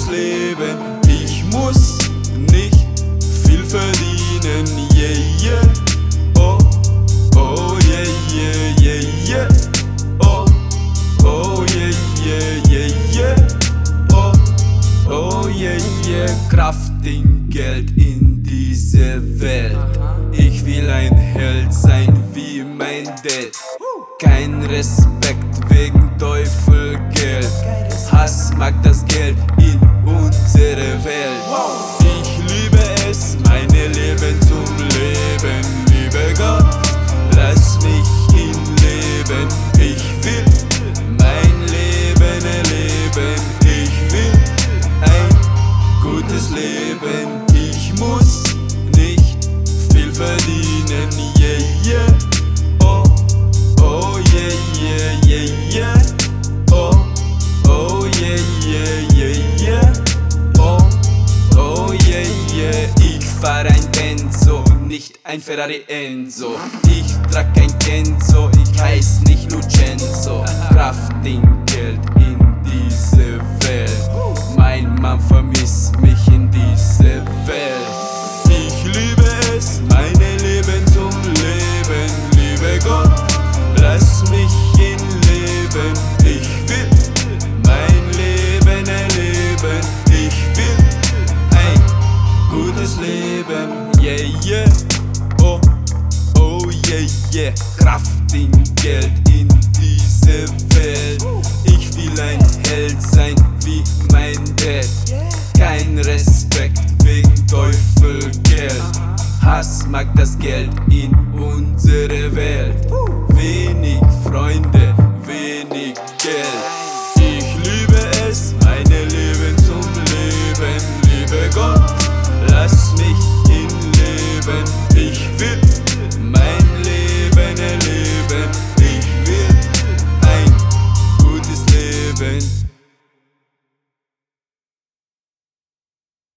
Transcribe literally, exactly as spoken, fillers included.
Leben. Ich muss nicht viel verdienen, yeah, yeah. Oh, oh, yeah, yeah, yeah, yeah. Oh, oh, yeah, yeah, yeah, yeah. Oh, oh, yeah, yeah. Kraft in Geld in diese Welt. Ich will ein Held sein wie mein Dad. Kein Respekt wegen Teufel Geld. Hass mag das Geld in unsere Welt. Ich liebe es, meine Leben zum Leben. Liebe Gott, lass mich ihn leben. Ich will mein Leben erleben. Ich will ein gutes Leben. Ich muss nicht viel verdienen, yeah, yeah. Oh, oh, yeah, yeah, yeah, yeah. Oh, oh, yeah, yeah, yeah, yeah. Oh, oh, yeah, yeah. Ich fahr ein Benzo, nicht ein Ferrari Enzo. Ich trag kein Kenzo, ich heiß nicht Lucenzo. Kraft in Geld in diese Welt. Mein Mann vermisst mich in diese Welt. Ich liebe es, meine Leben zum Leben. Liebe Gott, lass mich ihn leben. Ich will mein Leben erleben. Ich will ein gutes Leben, yeah, yeah. Oh, oh, yeah, yeah. Kraft in Geld in diese Welt.